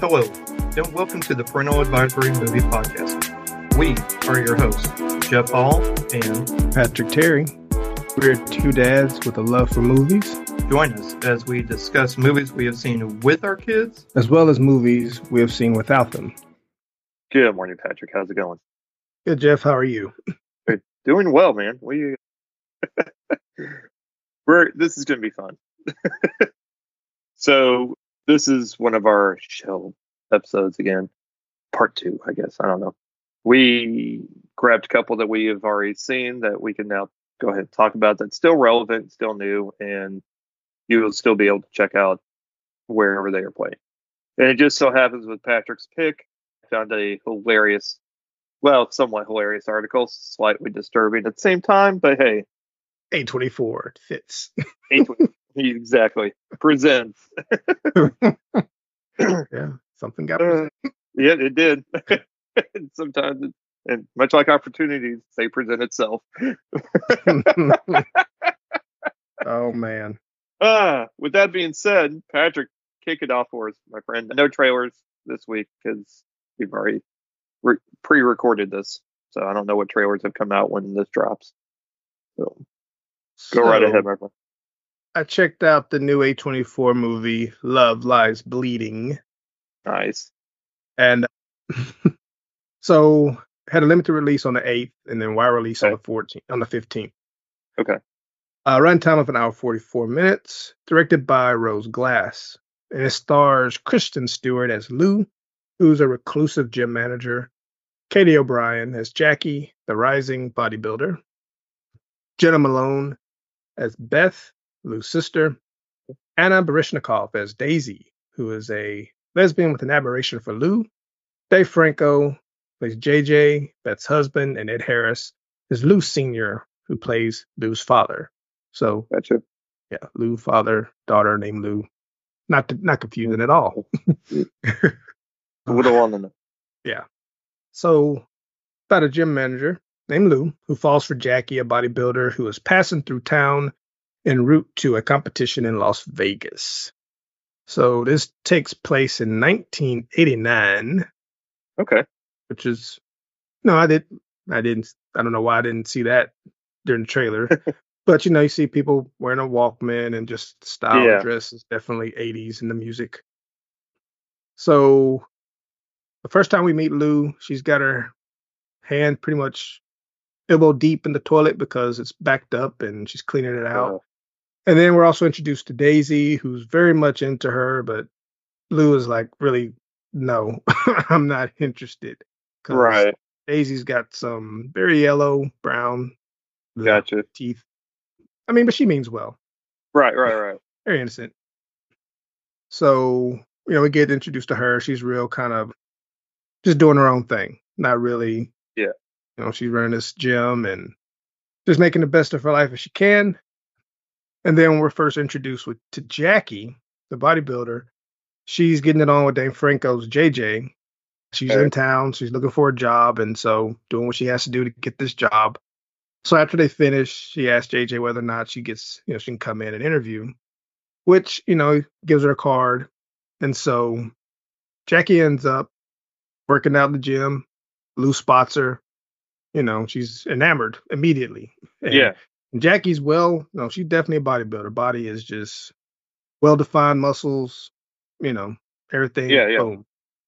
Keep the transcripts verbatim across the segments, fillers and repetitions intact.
Hello, and welcome to the Parental Advisory Movie Podcast. We are your hosts, Jeff Hall and Patrick Terry. We're two dads with a love for movies. Join us as we discuss movies we have seen with our kids, as well as movies we have seen without them. Good morning, Patrick. How's it going? Good, Jeff. How are you? Good. Doing well, man. We we're this is going to be fun. So this is one of our show episodes again, part two, I guess. I don't know. We grabbed a couple that we have already seen that we can now go ahead and talk about. That's still relevant, still new, and you will still be able to check out wherever they are playing. And it just so happens with Patrick's pick, I found a hilarious, well, somewhat hilarious article, slightly disturbing at the same time, but hey. A twenty-four fits. A twenty-four, exactly. Presents. Yeah, something got uh, Yeah, it did. Sometimes, it, and much like opportunities, they present itself. Oh, man. Uh, with that being said, Patrick, kick it off for us, my friend. No trailers this week because we've already re- pre-recorded this. So I don't know what trailers have come out when this drops. So go so, right ahead, my friend. I checked out the new A twenty-four movie, Love Lies Bleeding. Nice. And so had a limited release on the eighth and then wide release okay. on the fourteenth, on the fifteenth. Okay. Uh, runtime of an hour forty-four minutes, directed by Rose Glass. And it stars Kristen Stewart as Lou, who's a reclusive gym manager, Katie O'Brien as Jackie, the rising bodybuilder, Jenna Malone as Beth, Lou's sister, Anna Baryshnikov as Daisy, who is a lesbian with an admiration for Lou. Dave Franco plays J J, Beth's husband, and Ed Harris is Lou Senior, who plays Lou's father. So, gotcha. Yeah, Lou, father, daughter named Lou. Not to, not confusing at all. What do I want to know? Yeah. So, about a gym manager named Lou who falls for Jackie, a bodybuilder who is passing through town en route to a competition in Las Vegas. So this takes place in nineteen eighty-nine. Okay. Which is, no, I did, I didn't, I don't know why I didn't see that during the trailer. But, you know, you see people wearing a Walkman and just style yeah. dress is definitely eighties in the music. So the first time we meet Lou, she's got her hand pretty much elbow deep in the toilet because it's backed up and she's cleaning it out. Oh. And then we're also introduced to Daisy, who's very much into her, but Lou is like, really, no, I'm not interested. Right. Daisy's got some very yellow, brown gotcha. teeth. I mean, but she means well. Right, right, right. Very innocent. So, you know, we get introduced to her. She's real kind of just doing her own thing. Not really. Yeah. You know, she's running this gym and just making the best of her life as she can. And then when we're first introduced with to Jackie, the bodybuilder, she's getting it on with Dave Franco's J J. She's okay. in town. She's looking for a job. And so doing what she has to do to get this job. So after they finish, she asks J J whether or not she gets, you know, she can come in and interview, which, you know, gives her a card. And so Jackie ends up working out in the gym. Lou spots her. You know, she's enamored immediately. And yeah. Jackie's well, no, she's definitely a bodybuilder. Body is just well-defined muscles, you know, everything. Yeah, yeah. Boom.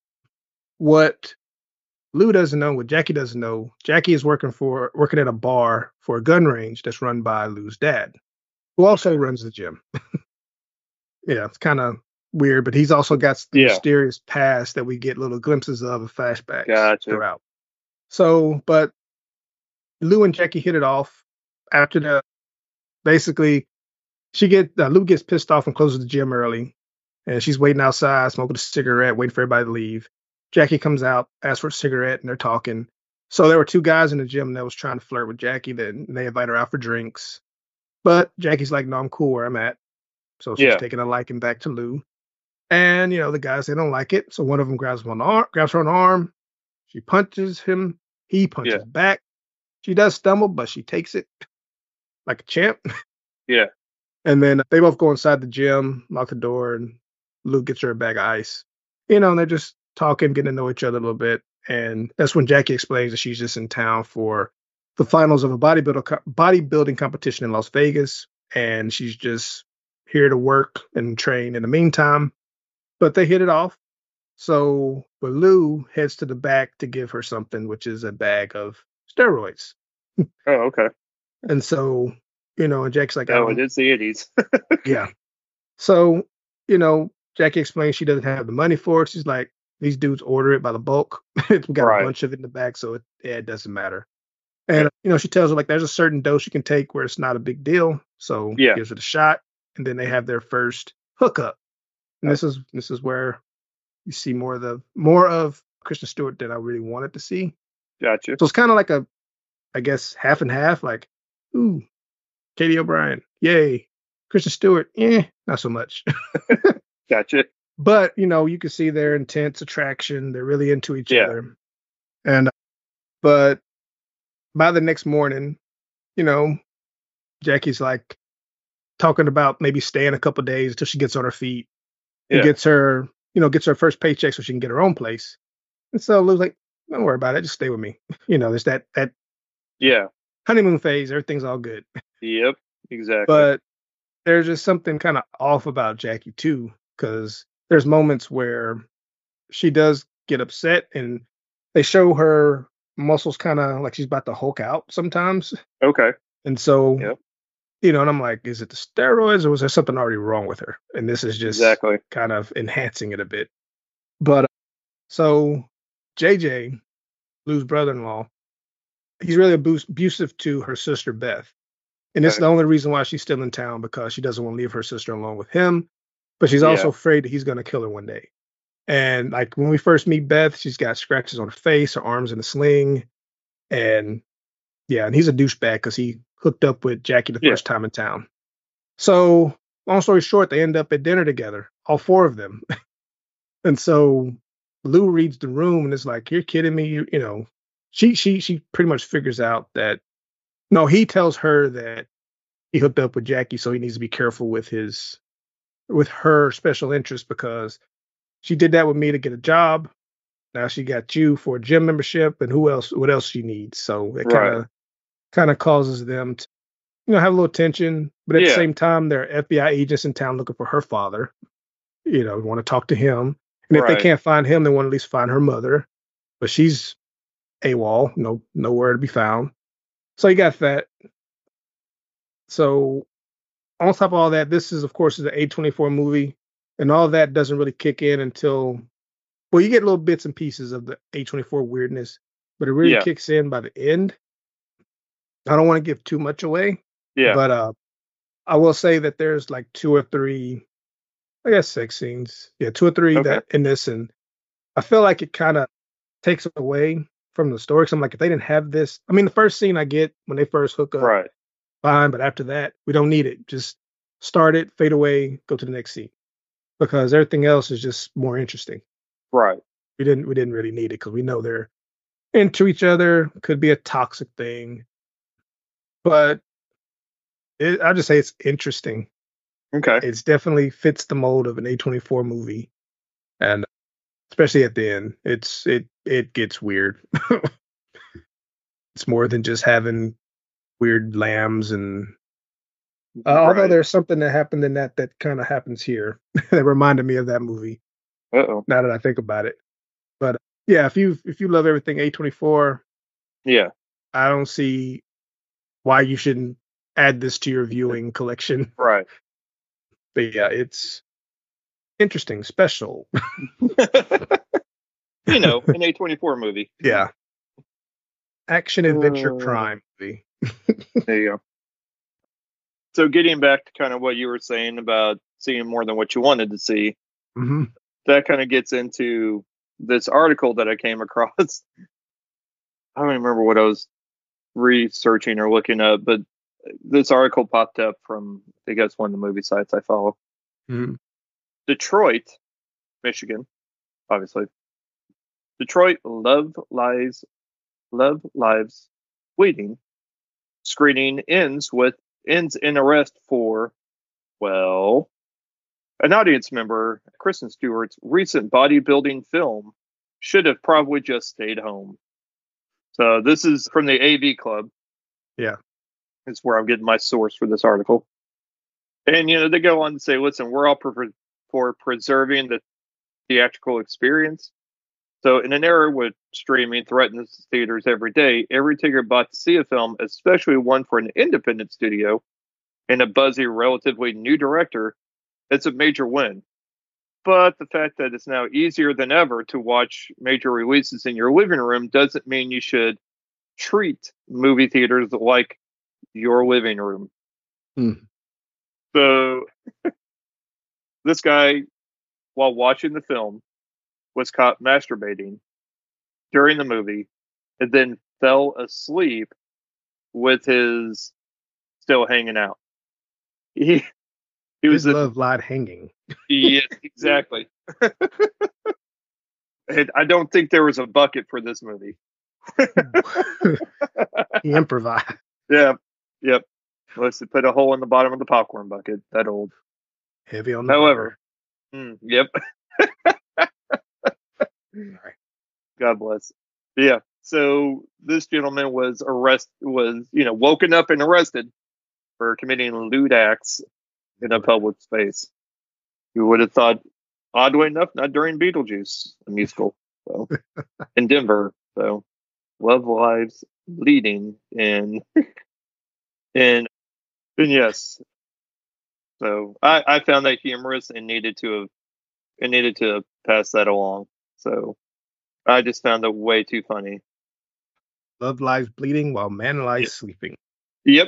What Lou doesn't know, what Jackie doesn't know, Jackie is working for working at a bar for a gun range that's run by Lou's dad, who also runs the gym. Yeah, it's kind of weird, but he's also got the yeah. mysterious past that we get little glimpses of and flashbacks gotcha. throughout. So, but Lou and Jackie hit it off. After the, basically, she get uh, Lou gets pissed off and closes the gym early, and she's waiting outside, smoking a cigarette, waiting for everybody to leave. Jackie comes out, asks for a cigarette, and they're talking. So there were two guys in the gym that was trying to flirt with Jackie. Then they invite her out for drinks, but Jackie's like, "No, I'm cool where I'm at." So she's yeah. taking a liking back to Lou, and you know the guys they don't like it. So one of them grabs him on the arm, grabs her on the arm. She punches him. He punches yeah. back. She does stumble, but she takes it like a champ. Yeah. And then they both go inside the gym, lock the door, and Lou gets her a bag of ice. you know, and they're just talking, getting to know each other a little bit. And that's when Jackie explains that she's just in town for the finals of a bodybuilder co- bodybuilding competition in Las Vegas, and she's just here to work and train in the meantime. But they hit it off. So Baloo heads to the back to give her something, which is a bag of steroids. Oh, okay. And so, you know, and Jack's like, I Oh, it don't, is the eighties. yeah. So, you know, Jackie explains she doesn't have the money for it. She's like, these dudes order it by the bulk. We got a Right. bunch of it in the back, so it, yeah, it doesn't matter. And, Yeah. you know, she tells her, like, there's a certain dose you can take where it's not a big deal. So Yeah. gives it a shot. And then they have their first hookup. And this is this is where you see more of the more of Kristen Stewart than I really wanted to see. Gotcha. So it's kind of like a, I guess, half and half. Like, ooh, Katie O'Brien, yay. Kristen Stewart, eh, not so much. Gotcha. But, you know, you can see their intense attraction. They're really into each Yeah. other. And, but by the next morning, you know, Jackie's like talking about maybe staying a couple days until she gets on her feet and Yeah. gets her, you know, gets her first paycheck so she can get her own place. And so Lou's like, don't worry about it. Just stay with me. You know, there's that, that Yeah. honeymoon phase. Everything's all good. Yep. Exactly. But there's just something kind of off about Jackie too, because there's moments where she does get upset and they show her muscles kind of like she's about to Hulk out sometimes. Okay. And so, Yep. you know, and I'm like, is it the steroids or was there something already wrong with her? And this is just Exactly. kind of enhancing it a bit. But uh, so J J, Lou's brother-in-law, he's really abus- abusive to her sister Beth. And it's Okay. the only reason why she's still in town because she doesn't want to leave her sister alone with him. But she's Yeah. also afraid that he's going to kill her one day. And like when we first meet Beth, she's got scratches on her face, her arms in a sling. And yeah, and he's a douchebag because he hooked up with Jackie the Yeah. first time in town. So long story short, they end up at dinner together, all four of them. And so Lou reads the room and is like, "You're kidding me." You, you know, she she she pretty much figures out that no, he tells her that he hooked up with Jackie, so he needs to be careful with his with her special interest because she did that with me to get a job. Now she got you for a gym membership, and who else? What else she needs? So it kind Right. of kind of causes them to, you know, have a little tension. But at the Yeah. same time, there are F B I agents in town looking for her father. You know, want to talk to him, and if they Right. can't find him, they want to at least find her mother. But she's AWOL, no nowhere to be found. So you got that. So on top of all that, this is of course is an A twenty-four movie, and all that doesn't really kick in until well, you get little bits and pieces of the A twenty-four weirdness, but it really Yeah. kicks in by the end. I don't want to give too much away, Yeah. but uh, I will say that there's like two or three, I guess six scenes, yeah, two or three Okay. that in this, and I feel like it kind of takes away from the story. So I'm like, if they didn't have this, I mean, the first scene I get when they first hook up, Right. fine, but after that, we don't need it. Just start it, fade away, go to the next scene because everything else is just more interesting. Right. We didn't we didn't really need it because we know they're into each other. Could be a toxic thing, but it, I'll just say it's interesting. Okay. It's definitely fits the mold of an A twenty-four movie, and especially at the end, it's it it gets weird. It's more than just having weird lambs and uh, although Right. there's something that happened in that that kind of happens here that reminded me of that movie. Uh-oh. Now that I think about it, but yeah, if you if you love everything A twenty-four, Yeah. I don't see why you shouldn't add this to your viewing collection. Right. But yeah, it's interesting, special. You know, an A twenty-four movie. Yeah. Action, adventure, Uh, crime movie. There you go. So getting back to kind of what you were saying about seeing more than what you wanted to see, hmm that kind of gets into this article that I came across. I don't remember what I was researching or looking up, but this article popped up from, I guess, one of the movie sites I follow. hmm Detroit, Michigan, obviously. Detroit Love Lies, Love Lives Waiting screening ends with ends in arrest for, well, An audience member, Kristen Stewart's recent bodybuilding film should have probably just stayed home. So this is from the A V Club. Yeah. It's where I'm getting my source for this article. And, you know, they go on to say, listen, we're all for, for preserving the theatrical experience. So in an era where streaming threatens theaters every day, every ticket bought to see a film, especially one for an independent studio and a buzzy, relatively new director, it's a major win. But the fact that it's now easier than ever to watch major releases in your living room doesn't mean you should treat movie theaters like your living room. Hmm. So this guy, while watching the film, was caught masturbating during the movie and then fell asleep with his still hanging out. He he was His a, love lied hanging. yes, exactly. And I don't think there was a bucket for this movie. He improvised. Yeah, yep. Let's put a hole in the bottom of the popcorn bucket. That old. Heavy on the However, mm, yep. butter. God bless. Yeah. So this gentleman was arrested, was, you know, woken up and arrested for committing lewd acts in a public space. You would have thought, oddly enough, not during Beetlejuice, the musical, so in Denver. So love lives bleeding and and and yes. So I, I found that humorous and needed to have and needed to pass that along. So I just found it way too funny. Love lies bleeding while man lies Yep. sleeping. Yep.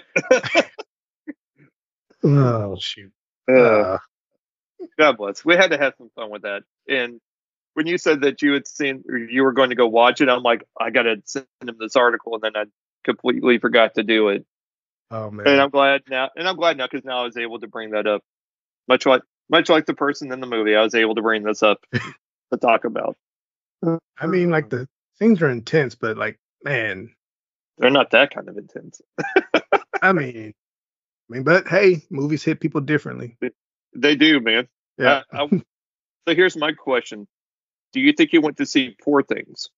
Oh shoot. Uh, Uh, God bless. We had to have some fun with that. And when you said that you had seen, or you were going to go watch it, I'm like, I gotta send him this article, and then I completely forgot to do it. oh man. And I'm glad now, and I'm glad now because now I was able to bring that up. Much like, much like the person in the movie, I was able to bring this up to talk about. I mean, like the things are intense, but like, man, They're not that kind of intense. I mean, I mean, but hey, movies hit people differently. They do, man. Yeah. I, I, so here's my question: do you think he went to see Poor Things?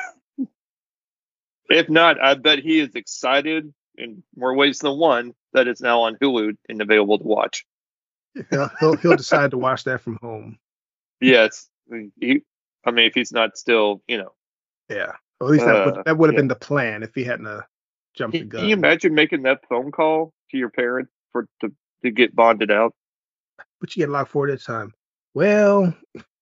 If not, I bet he is excited in more ways than one that it's now on Hulu and available to watch. he'll, he'll he'll decide to watch that from home. Yes, he, I mean, if he's not still, you know, Yeah. Or at least that would Uh, that would have yeah. been the plan if he hadn't uh, jumped the can, gun. can you imagine making that phone call to your parents for to, to get bonded out? But you get locked for it at a time. Well,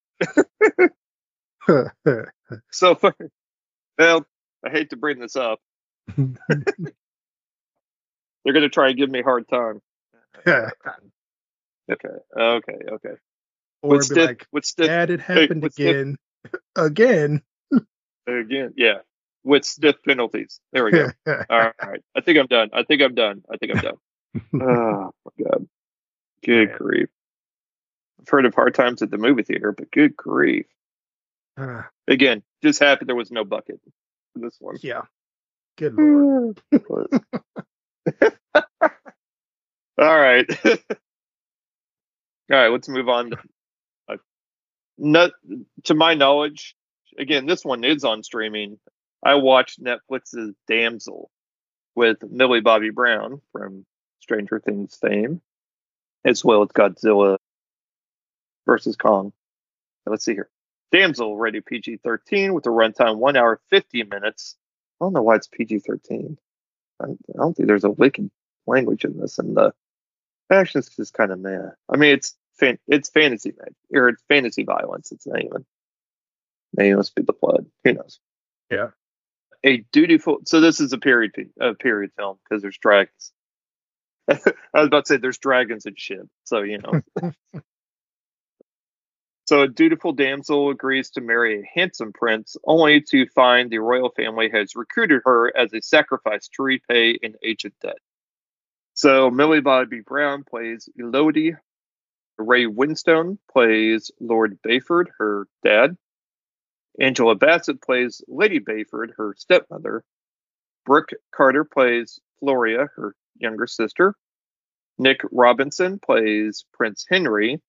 So, well, I hate to bring this up. They're going to try and give me a hard time. Okay, okay, okay. or With be stiff, like, with stiff, Dad, it happened with stiff- again, again. again, yeah, with stiff penalties. There we go. All right, I think I'm done. I think I'm done. I think I'm done. Oh my God, good Man. grief! I've heard of hard times at the movie theater, but good grief. Uh, Again, just happy there was no bucket for this one. yeah. Good Lord. All right. All right, let's move on. Uh, not, to my knowledge, again, this one is on streaming. I watched Netflix's Damsel with Millie Bobby Brown from Stranger Things fame, as well as Godzilla versus Kong. Let's see here. Damsel, rated P G thirteen with a runtime one hour fifty minutes. I don't know why it's P G thirteen. I, I don't think there's a wicked language in this, and the action's just kind of meh. I mean, it's fan, it's fantasy magic, or it's fantasy violence. It's not even. Maybe it must be the blood. Who knows? Yeah. A dutiful. So this is a period a period film because there's dragons. I was about to say there's dragons and shit. So you know. So a dutiful damsel agrees to marry a handsome prince, only to find the royal family has recruited her as a sacrifice to repay an ancient debt. So Millie Bobby Brown plays Elodie. Ray Winstone plays Lord Bayford, her dad. Angela Bassett plays Lady Bayford, her stepmother. Brooke Carter plays Floria, her younger sister. Nick Robinson plays Prince Henry.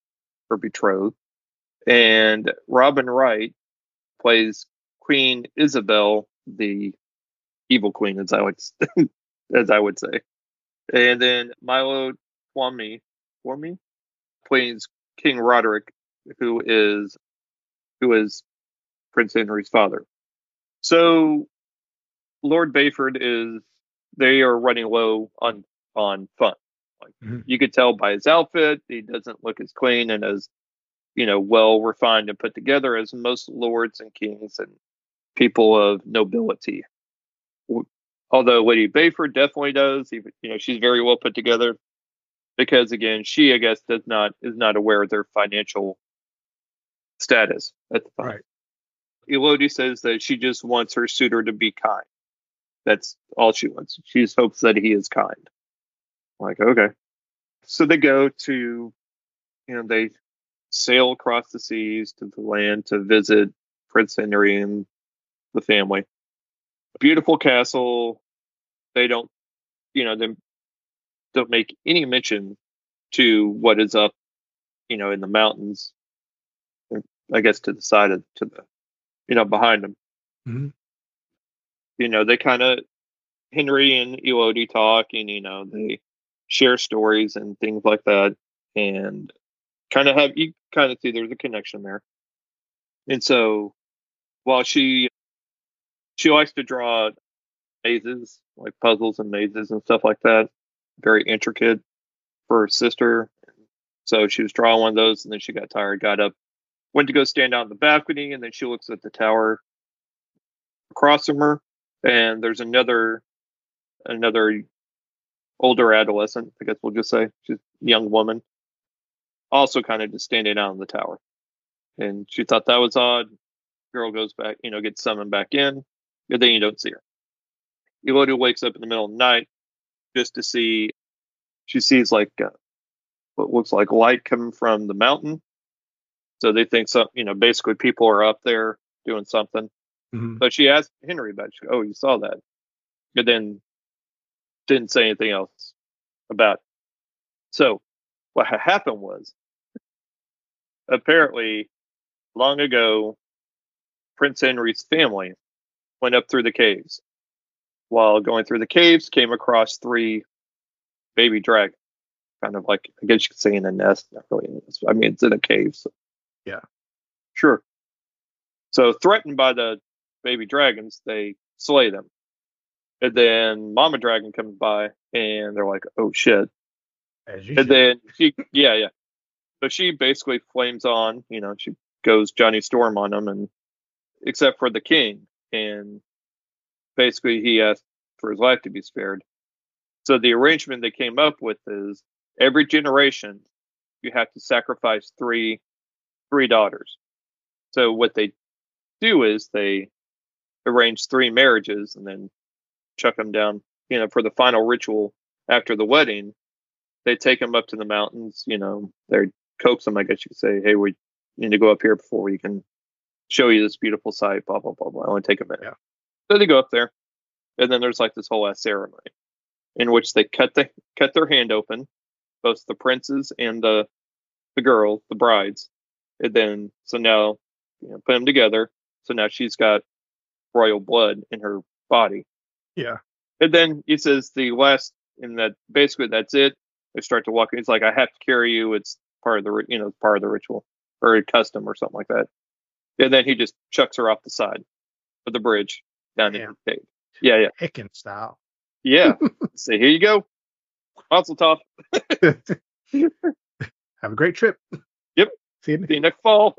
her betrothed. And Robin Wright plays Queen Isabel, the evil queen, as I would as I would say. And then Milo Twomey, Twomey plays King Roderick, who is who is Prince Henry's father. So Lord Bayford is they are running low on on fun. Like mm-hmm. You could tell by his outfit, he doesn't look as clean and as you know well refined and put together as most lords and kings and people of nobility. Although Lady Bayford definitely does, even you know she's very well put together because again she I guess does not is not aware of their financial status at the time. Right. Elodie says that she just wants her suitor to be kind. That's all she wants. She just hopes that he is kind. I'm like, okay. So they go to, you know, they sail across the seas to the land to visit Prince Henry and the family. Beautiful castle. They don't, you know, they don't make any mention to what is up, you know, in the mountains. I guess to the side of, to the, you know, behind them. Mm-hmm. You know, they kind of, Henry and Elodie talk and, you know, they share stories and things like that. And kind of have, you kind of see there's a connection there. And so while she, she likes to draw mazes, like puzzles and mazes and stuff like that, very intricate for her sister. So she was drawing one of those and then she got tired, got up, went to go stand out in the balcony, and then she looks at the tower across from her, and there's another another older adolescent, I guess we'll just say, she's a young woman, also kind of just standing out in the tower. And she thought that was odd. Girl goes back, you know, gets summoned back in, and then you don't see her. Elodie wakes up in the middle of the night just to see, she sees like uh, what looks like light coming from the mountain. So they think some, you know, basically people are up there doing something. Mm-hmm. So she asked Henry about it. She goes, oh, you saw that. But then didn't say anything else about it. So what ha- happened was, apparently, long ago, Prince Henry's family went up through the caves. While going through the caves, came across three baby dragons. Kind of like, I guess you could say in a nest. Not really in a nest. I mean, it's in a cave. So. Yeah. Sure. So threatened by the baby dragons, they slay them. And then Mama Dragon comes by and they're like, oh shit. As you and should. then she, yeah, yeah. So she basically flames on, you know, she goes Johnny Storm on them, and except for the king. And basically he asked for his life to be spared. So the arrangement they came up with is every generation you have to sacrifice three three daughters. So what they do is they arrange three marriages and then chuck them down, you know, for the final ritual after the wedding. They take them up to the mountains, you know, they coax them, I guess you could say, hey, we need to go up here before we can show you this beautiful sight, blah, blah, blah, blah. Only take a minute. Yeah. So they go up there, and then there's like this whole ass ceremony in which they cut the cut their hand open, both the princes and the the girls, the brides. And then, so now, you know, put them together. So now she's got royal blood in her body. Yeah. And then he says the last, and that basically that's it. They start to walk. He's like, I have to carry you. It's part of the, you know, part of the ritual or a custom or something like that. And then he just chucks her off the side of the bridge down in the cave. Yeah, yeah. Hickin style. Yeah. Say, here you go. Mazel tov. Have a great trip. Yep. See you, See you next fall.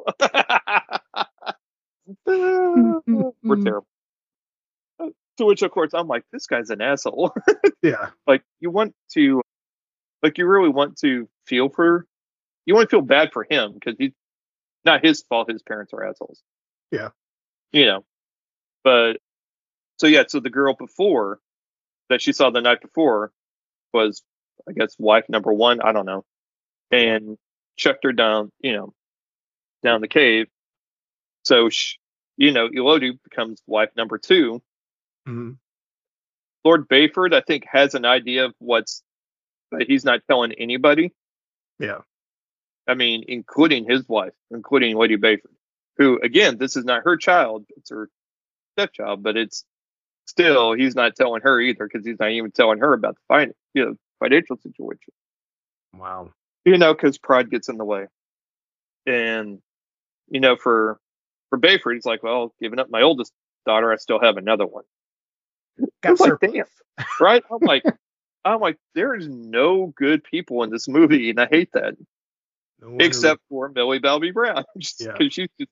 We're terrible. To which, of course, I'm like, this guy's an asshole. Yeah. Like, you want to, like, you really want to feel for, you want to feel bad for him because he's not his fault. His parents are assholes. Yeah. You know, but so yeah, so the girl before that she saw the night before was, I guess, wife number one. I don't know. And chucked her down, you know, down the cave. So, she, you know, Elodie becomes wife number two. Mm-hmm. Lord Bayford, I think, has an idea of what's, but he's not telling anybody. Yeah. I mean, including his wife, including Lady Bayford, who, again, this is not her child. It's her stepchild, but it's still, he's not telling her either because he's not even telling her about the fin- you know, financial situation. Wow. You know, because pride gets in the way. And, you know, for for Bayford, he's like, well, giving up my oldest daughter, I still have another one. Got like, damn, right? I'm like, I'm like, there's no good people in this movie, and I hate that. No except for Millie Bobby Brown, because yeah. she's just...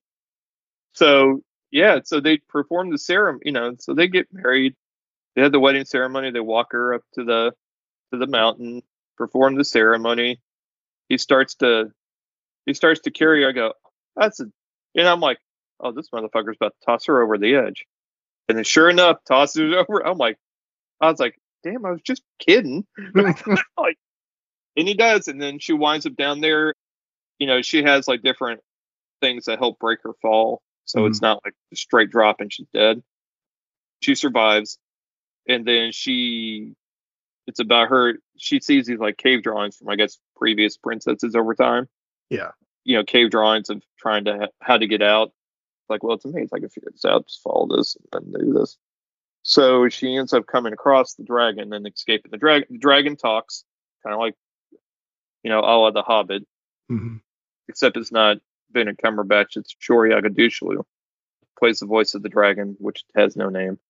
so yeah. So they perform the ceremony, you know. So they get married. They have the wedding ceremony. They walk her up to the to the mountain, perform the ceremony. He starts to he starts to carry her. I go, that's a, and I'm like, oh, this motherfucker's about to toss her over the edge. And then sure enough, tosses her over. I'm like, I was like, damn, I was just kidding. Like, and he does. And then she winds up down there. You know, she has like different things that help break her fall. So mm-hmm. it's not like a straight drop and she's dead. She survives. And then she, it's about her, she sees these like cave drawings from, I guess, previous princesses over time. Yeah. You know, cave drawings of trying to, ha- how to get out. Like, well, it's amazing. I can figure this out. Just follow this and do this. So she ends up coming across the dragon and escaping the dragon. The dragon talks, kind of like, you know, a la The Hobbit. Mm-hmm. Except it's not Benedict Cumberbatch. It's Shory Agudishlu. Plays the voice of the dragon, which has no name.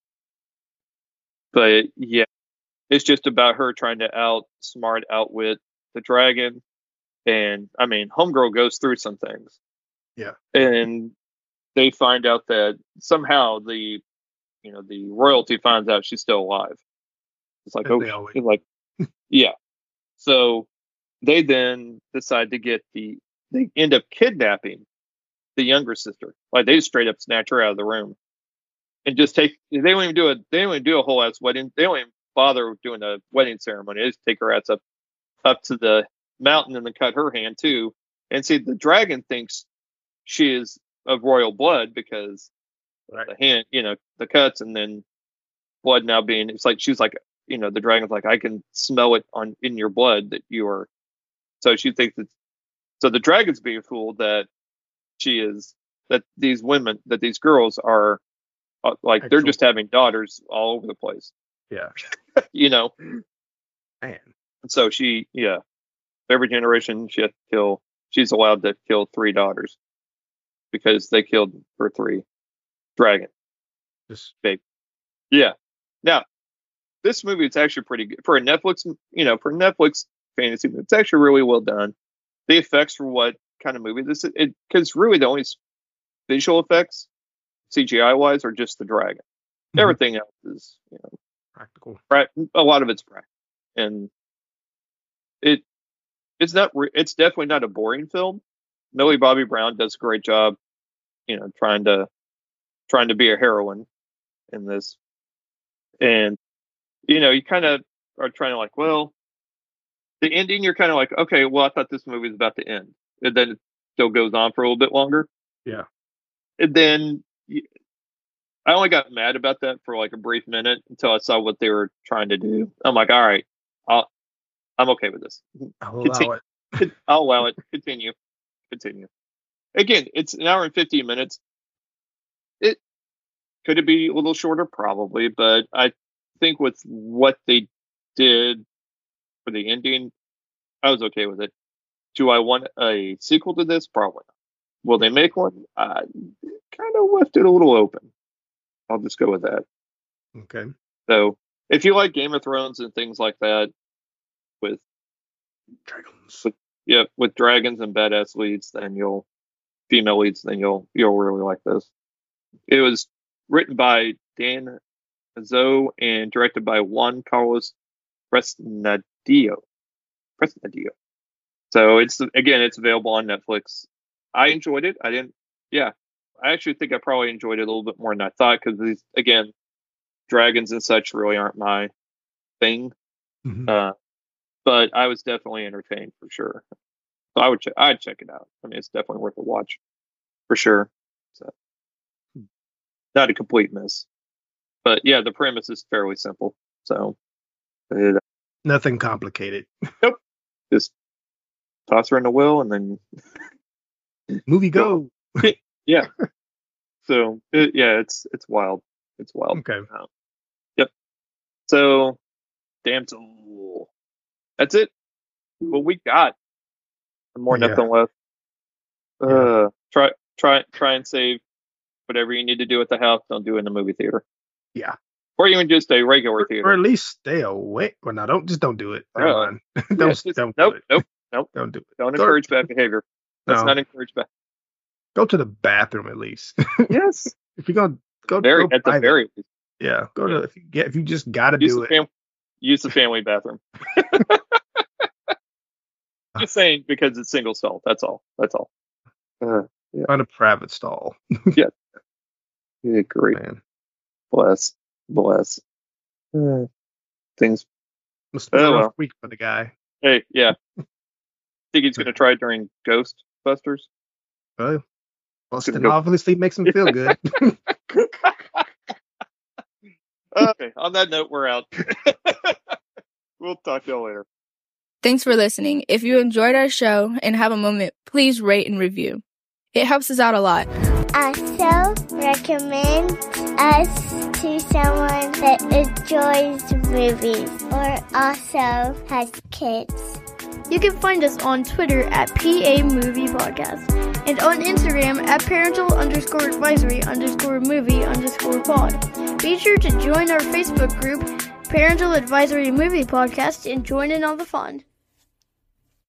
But, yeah, it's just about her trying to outsmart, outwit the dragon. And, I mean, Homegirl goes through some things. Yeah. And they find out that somehow the, you know, the royalty finds out she's still alive. It's like, oh, it's like, yeah. So they then decide to get the, they end up kidnapping the younger sister. Like, they just straight up snatch her out of the room and just take, they don't even do a, they don't even do a whole ass wedding. They don't even bother doing a wedding ceremony. They just take her ass up, up to the mountain and then cut her hand too. And see, the dragon thinks she is of royal blood because right. the hand, you know, the cuts and then blood now being, it's like, she's like, you know, the dragon's like, I can smell it on in your blood that you are. So she thinks it's, so the dragon's being fooled that she is, that these women, that these girls are uh, like, Excellent. They're just having daughters all over the place. Yeah. You know? Man. So she, yeah, every generation she has to kill, she's allowed to kill three daughters because they killed her three dragon. Just big. Yeah. Now, this movie, it's actually pretty good for a Netflix, you know, for Netflix fantasy movie. It's actually really well done. The effects for what kind of movie this is, it, because really the only visual effects, C G I wise, are just the dragon. Mm-hmm. Everything else is, you know, practical. A lot of it's practical, and it it's not. It's definitely not a boring film. Millie Bobby Brown does a great job, you know, trying to trying to be a heroine in this, and you know, you kind of are trying to like, well, the ending, you're kind of like, okay, well, I thought this movie was about to end, and then it still goes on for a little bit longer. Yeah, and then I only got mad about that for like a brief minute until I saw what they were trying to do. I'm like, all right, I'll, I'm okay with this. I'll allow it. I'll allow it. Continue. Continue. Again, it's an hour and fifteen minutes. It could it be a little shorter? Probably, but I think with what they did for the ending, I was okay with it. Do I want a sequel to this? Probably not. Will they make one? I kind of left it a little open. I'll just go with that. Okay. So if you like Game of Thrones and things like that, with dragons, with, yeah, with dragons and badass leads, then you'll female leads, then you'll you'll really like this. It was written by Dan Zoe and directed by Juan Carlos Fresnadillo. Fresnadillo. So it's again, it's available on Netflix. I enjoyed it. I didn't. Yeah, I actually think I probably enjoyed it a little bit more than I thought because these, again, dragons and such really aren't my thing. Mm-hmm. Uh, but I was definitely entertained for sure. So I would, ch- I'd check it out. I mean, it's definitely worth a watch for sure. So not a complete miss, but yeah, the premise is fairly simple. So it, nothing complicated. Nope. Just toss her in the wheel, and then movie go. Yeah. So it, yeah, it's it's wild. It's wild. Okay. Uh, yep. So, damsel. That's it. What we got. More Yeah. nothing left. Uh, Yeah. try try try and save whatever you need to do at the house. Don't do it in the movie theater. Yeah. Or even just a regular Or, theater. or at least stay away. Well, no, don't just don't do it. Never Uh, mind. Yeah, don't it's just- don't nope, do it. nope, nope. Don't do it. Don't Go- encourage bad behavior. Let's No. not encourage bad. Go to the bathroom at least. Yes. If you're gonna go, Very go at the private. very least. Yeah, go to if you get if you just gotta Use do the it. fam- use the family bathroom. Just saying because it's single stall. That's all. That's all. Uh, Find a private stall. yeah, great. Man, Bless. Bless. Uh, things. must be a Oh, rough well. week for the guy. Hey, yeah. Think he's gonna try it during Ghostbusters? Well, Busting go- obviously makes him feel good. Okay. On that note, we're out. We'll talk to y'all later. Thanks for listening. If you enjoyed our show and have a moment, please rate and review. It helps us out a lot. Also, recommend us to someone that enjoys movies or also has kids. You can find us on Twitter at P A Movie Podcast and on Instagram at parental underscore advisory underscore movie underscore pod. Be sure to join our Facebook group, Parental Advisory Movie Podcast, and join in on the fun.